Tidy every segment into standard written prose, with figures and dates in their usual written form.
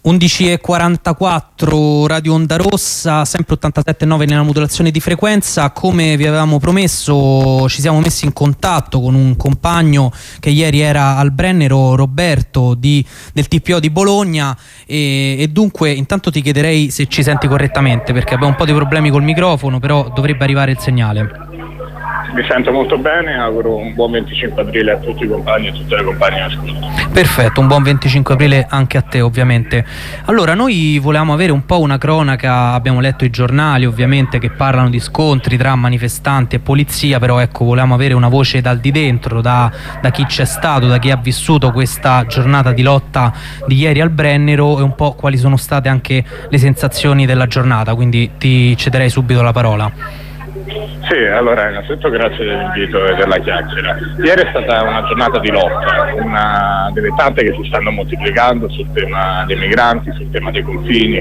11:44 Radio Onda Rossa, sempre 87.9 nella modulazione di frequenza. Come vi avevamo promesso, ci siamo messi in contatto con un compagno che ieri era al Brennero, Roberto del TPO di Bologna, e dunque intanto ti chiederei se ci senti correttamente, perché abbiamo un po' di problemi col microfono, però dovrebbe arrivare il segnale. Mi sento molto bene, auguro un buon 25 aprile a tutti i compagni e a tutte le compagne in ascolto. Perfetto, un buon 25 aprile anche a te, ovviamente. Allora, noi volevamo avere un po' una cronaca, abbiamo letto i giornali ovviamente che parlano di scontri tra manifestanti e polizia, però ecco, volevamo avere una voce dal di dentro, da chi c'è stato, da chi ha vissuto questa giornata di lotta di ieri al Brennero, e un po' quali sono state anche le sensazioni della giornata, quindi ti cederei subito la parola. Sì, allora innanzitutto grazie dell'invito e della chiacchiera. Ieri è stata una giornata di lotta, una delle tante che si stanno moltiplicando sul tema dei migranti, sul tema dei confini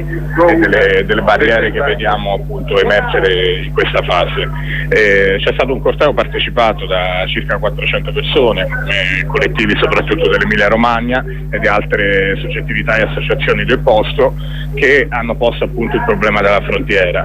e delle barriere che vediamo appunto emergere in questa fase. C'è stato un corteo partecipato da circa 400 persone, collettivi soprattutto dell'Emilia Romagna e di altre soggettività e associazioni del posto, che hanno posto appunto il problema della frontiera.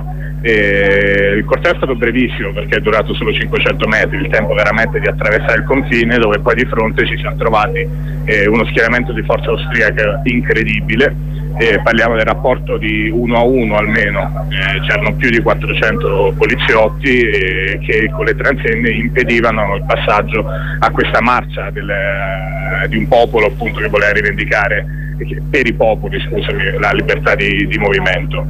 Il corteo è stato brevissimo perché è durato solo 500 metri, il tempo veramente di attraversare il confine, dove poi di fronte ci siamo trovati uno schieramento di forza austriaca incredibile. Parliamo del rapporto di 1 a 1 almeno, c'erano più di 400 poliziotti che con le transenne impedivano il passaggio a questa marcia di un popolo appunto che voleva rivendicare per i popoli, scusami, la libertà di movimento.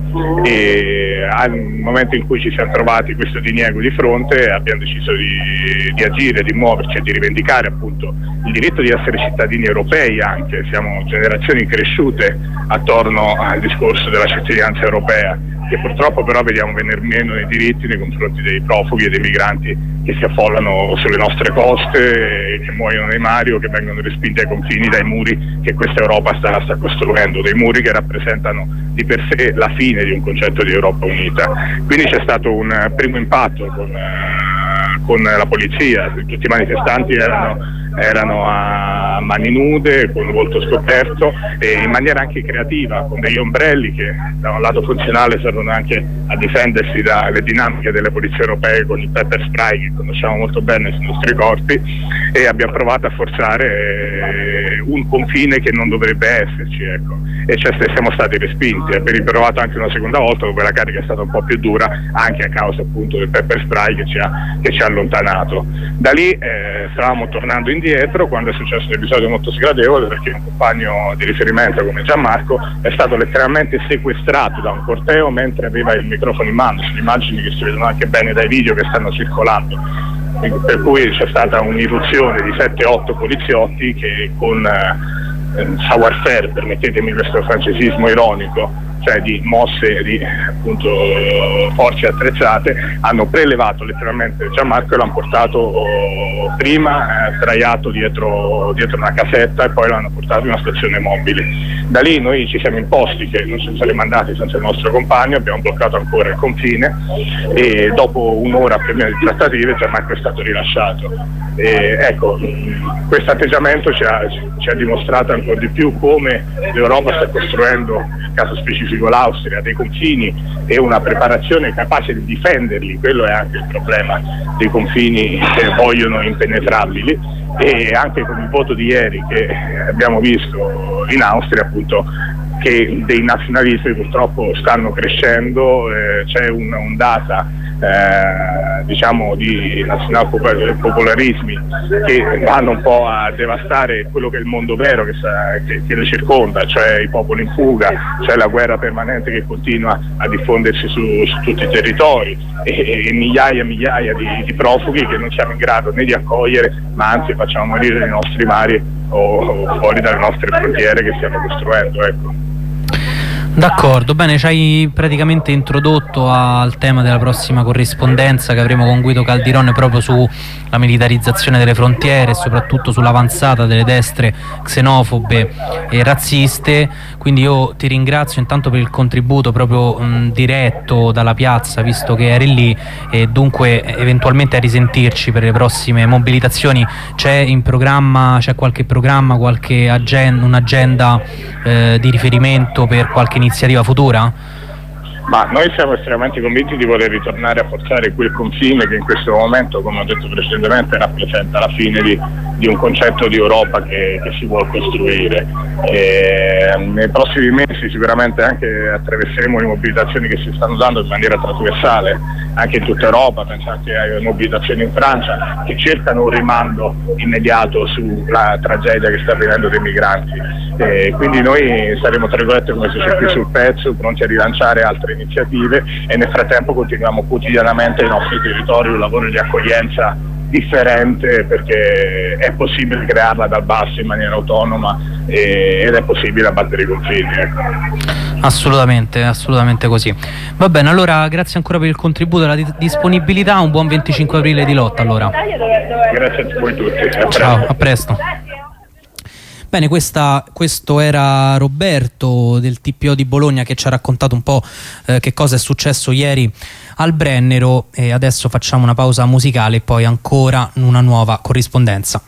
E al momento in cui ci siamo trovati questo diniego di fronte, abbiamo deciso di agire, di muoverci e di rivendicare appunto il diritto di essere cittadini europei. Anche siamo generazioni cresciute attorno al discorso della cittadinanza europea, che purtroppo però vediamo venir meno nei diritti nei confronti dei profughi e dei migranti che si affollano sulle nostre coste, che muoiono nei mari o che vengono respinti ai confini dai muri che questa Europa sta costruendo, dei muri che rappresentano di per sé la fine di un concetto di Europa unita. Quindi c'è stato un primo impatto con la polizia, tutti i manifestanti erano a mani nude, con il volto scoperto e in maniera anche creativa, con degli ombrelli che da un lato funzionale servono anche a difendersi dalle dinamiche delle polizie europee, con il pepper spray che conosciamo molto bene sui nostri corpi, e abbiamo provato a forzare un confine che non dovrebbe esserci, ecco. E siamo stati respinti. Abbiamo riprovato anche una seconda volta, dove la carica è stata un po' più dura, anche a causa appunto del pepper spray che ci ha allontanato. Da lì stavamo tornando indietro quando è successo un episodio molto sgradevole, perché un compagno di riferimento come Gianmarco è stato letteralmente sequestrato da un corteo mentre aveva il microfono in mano. Sono immagini che si vedono anche bene dai video che stanno circolando, per cui c'è stata un'irruzione di 7-8 poliziotti che con savoir-faire, permettetemi questo francesismo ironico, cioè di mosse di appunto forze attrezzate, hanno prelevato letteralmente Gianmarco e l'hanno portato prima sdraiato dietro una casetta e poi l'hanno portato in una stazione mobile. Da lì noi ci siamo imposti che non ci saremmo andati senza il nostro compagno, abbiamo bloccato ancora il confine e dopo un'ora prima di trattative Gianmarco è stato rilasciato. Ecco, questo atteggiamento ci ha dimostrato ancora di più come l'Europa sta costruendo, nel caso specifico l'Austria, dei confini e una preparazione capace di difenderli. Quello è anche il problema dei confini che vogliono impenetrabili, e anche con il voto di ieri che abbiamo visto in Austria appunto, che dei nazionalismi purtroppo stanno crescendo, c'è un'ondata diciamo di nazionalpopolarismi che vanno un po' a devastare quello che è il mondo vero che le circonda, cioè i popoli in fuga, cioè la guerra permanente che continua a diffondersi su tutti i territori e migliaia di profughi che non siamo in grado né di accogliere, ma anzi facciamo morire nei nostri mari o fuori dalle nostre frontiere che stiamo costruendo, ecco. D'accordo, bene, ci hai praticamente introdotto al tema della prossima corrispondenza che avremo con Guido Caldirone proprio sulla militarizzazione delle frontiere e soprattutto sull'avanzata delle destre xenofobe e razziste, quindi io ti ringrazio intanto per il contributo proprio diretto dalla piazza, visto che eri lì, e dunque eventualmente a risentirci per le prossime mobilitazioni. C'è in programma, c'è qualche programma, un'agenda di riferimento per qualche iniziativa futura? Ma noi siamo estremamente convinti di voler ritornare a forzare quel confine che in questo momento, come ho detto precedentemente, rappresenta la fine di un concetto di Europa che si vuole costruire. Nei prossimi mesi sicuramente anche attraverseremo le mobilitazioni che si stanno dando in maniera trasversale anche in tutta Europa, pensate alle mobilitazioni in Francia che cercano un rimando immediato sulla tragedia che sta avvenendo dei migranti. Quindi noi saremo, tra virgolette, come si dice qui, sul pezzo, pronti a rilanciare altre iniziative, e nel frattempo continuiamo quotidianamente nei nostri territori un lavoro di accoglienza differente, perché è possibile crearla dal basso in maniera autonoma ed è possibile abbattere i confini, ecco. Assolutamente così. Va bene, allora grazie ancora per il contributo e la disponibilità, un buon 25 aprile di lotta allora. Grazie a voi tutti. Ciao, a presto. Bene, questo era Roberto del TPO di Bologna che ci ha raccontato un po' che cosa è successo ieri al Brennero, e adesso facciamo una pausa musicale e poi ancora una nuova corrispondenza.